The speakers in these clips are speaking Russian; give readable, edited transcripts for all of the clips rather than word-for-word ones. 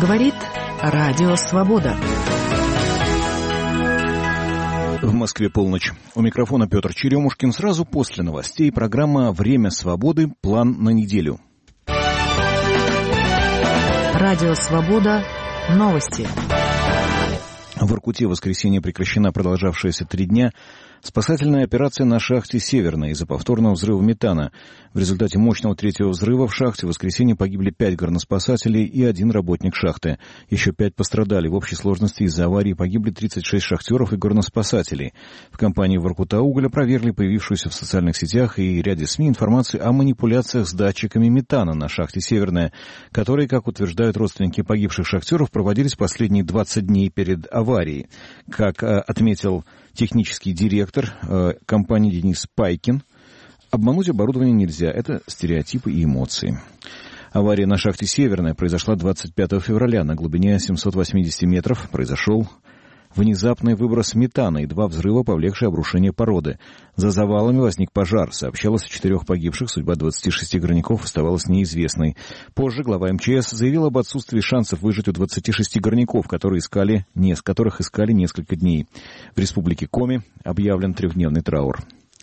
Говорит Радио Свобода. В Москве полночь. У микрофона Петр Черемушкин. Сразу после новостей программа «Время свободы. План на неделю». Радио Свобода. Новости. В Воркуте в воскресенье прекращена продолжавшаяся 3 дня спасательная операция на шахте «Северная» из-за повторного взрыва метана. В результате мощного 3-го взрыва в шахте в воскресенье погибли 5 горноспасателей и 1 работник шахты. Еще 5 пострадали. В общей сложности из-за аварии погибли 36 шахтеров и горноспасателей. В компании «Воркута-Уголь» проверили появившуюся в социальных сетях и ряде СМИ информацию о манипуляциях с датчиками метана на шахте «Северная», которые, как утверждают родственники погибших шахтеров, проводились последние 20 дней перед аварией. Как отметил технический директор компании Денис Пайкин, обмануть оборудование нельзя. Это стереотипы и эмоции. Авария на шахте «Северная» произошла 25 февраля. На глубине 780 метров произошел внезапный выброс метана и 2 взрыва, повлекшие обрушение породы. За завалами возник пожар. Сообщалось о 4 погибших. Судьба 26 горняков оставалась неизвестной. Позже глава МЧС заявил об отсутствии шансов выжить у 26 горняков, которых искали несколько дней. В республике Коми объявлен 3-дневный траур.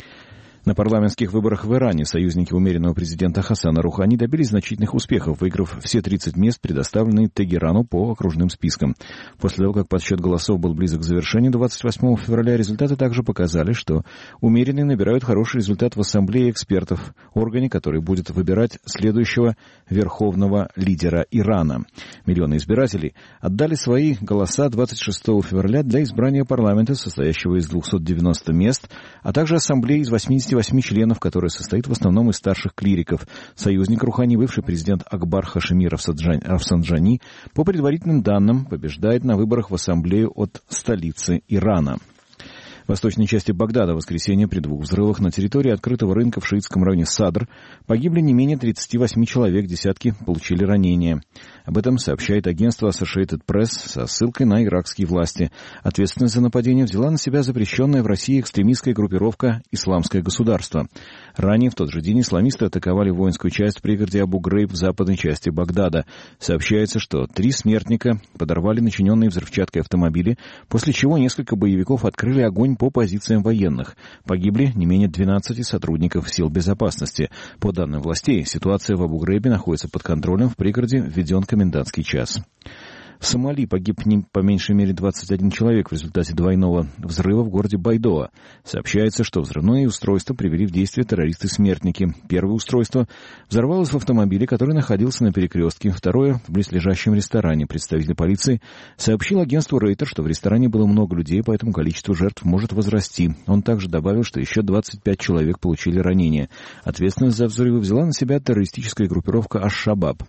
На парламентских выборах в Иране союзники умеренного президента Хасана Рухани добились значительных успехов, выиграв все 30 мест, предоставленные Тегерану по окружным спискам. После того, как подсчет голосов был близок к завершению 28 февраля, результаты также показали, что умеренные набирают хороший результат в Ассамблее экспертов, органе, который будет выбирать следующего верховного лидера Ирана. Миллионы избирателей отдали свои голоса 26 февраля для избрания парламента, состоящего из 290 мест, а также Ассамблеи из 88 членов, которая состоит в основном из старших клириков. Союзник Рухани, бывший президент Акбар Хашеми Рафсанджани, по предварительным данным, побеждает на выборах в Ассамблею от столицы Ирана. В восточной части Багдада в воскресенье при 2 взрывах на территории открытого рынка в шиитском районе Садр погибли не менее 38 человек, десятки получили ранения. Об этом сообщает агентство Associated Press со ссылкой на иракские власти. Ответственность за нападение взяла на себя запрещенная в России экстремистская группировка «Исламское государство». Ранее в тот же день исламисты атаковали воинскую часть в пригороде Абу-Грейб в западной части Багдада. Сообщается, что 3 смертника подорвали начиненные взрывчаткой автомобили, после чего несколько боевиков открыли огонь по позициям военных. Погибли не менее 12 сотрудников сил безопасности. По данным властей, ситуация в Абу-Грейбе находится под контролем. В пригороде введен комендантский час. В Сомали погиб по меньшей мере 21 человек в результате двойного взрыва в городе Байдоа. Сообщается, что взрывное устройство привели в действие террористы-смертники. Первое устройство взорвалось в автомобиле, который находился на перекрестке. Второе — в близлежащем ресторане. Представитель полиции сообщил агентству Рейтер, что в ресторане было много людей, поэтому количество жертв может возрасти. Он также добавил, что еще 25 человек получили ранения. Ответственность за взрывы взяла на себя террористическая группировка Аш-Шабаб.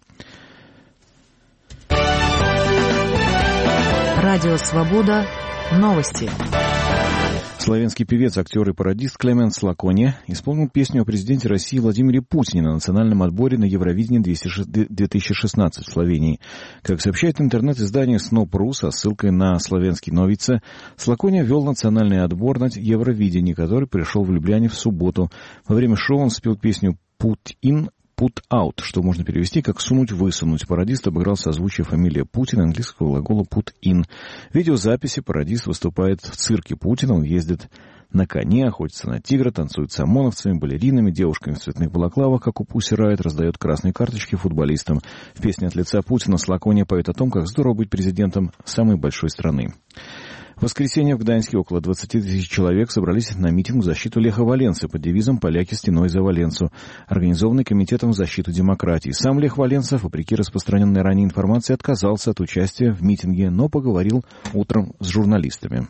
Радио Свобода. Новости. Славянский певец, актер и пародист Клемент Слаконя исполнил песню о президенте России Владимире Путине на национальном отборе на Евровидение 2016 в Словении. Как сообщает интернет-издание Snoop.ru со ссылкой на славянский новице, Слаконя вел национальный отбор на Евровидение, который пришел в Любляне в субботу. Во время шоу он спел песню «Put in», «Put out», что можно перевести как «сунуть-высунуть». Пародист обыграл созвучие фамилия Путина английского глагола «put in». В видеозаписи пародист выступает в цирке Путина. Он ездит на коне, охотится на тигра, танцует с ОМОНовцами, балеринами, девушками в цветных балаклавах, как у Пусси Райт, раздает красные карточки футболистам. В песне от лица Путина Слаконя поет о том, как здорово быть президентом самой большой страны. В воскресенье в Гданьске около 20 тысяч человек собрались на митинг в защиту Леха Валенсы под девизом «Поляки стеной за Валенсу», организованный Комитетом в защиту демократии. Сам Лех Валенса, вопреки распространенной ранее информации, отказался от участия в митинге, но поговорил утром с журналистами.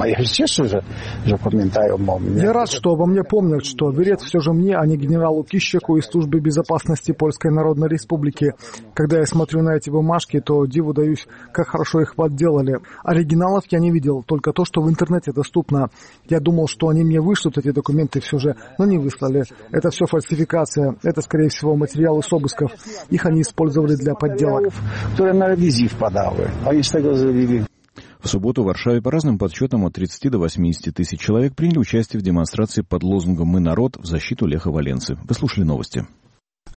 Я рад, что обо мне помнят, что верят все же мне, а не генералу Кищеку из Службы безопасности Польской Народной Республики. Когда я смотрю на эти бумажки, то диву даюсь, как хорошо их подделали. Оригиналов я не видел, только то, что в интернете доступно. Я думал, что они мне вышлют эти документы все же, но не выслали. Это все фальсификация. Это, скорее всего, материалы с обысков. Их они использовали для подделок. В субботу в Варшаве по разным подсчетам от 30 до 80 тысяч человек приняли участие в демонстрации под лозунгом «Мы народ» в защиту Леха Валенсы. Вы слушали новости.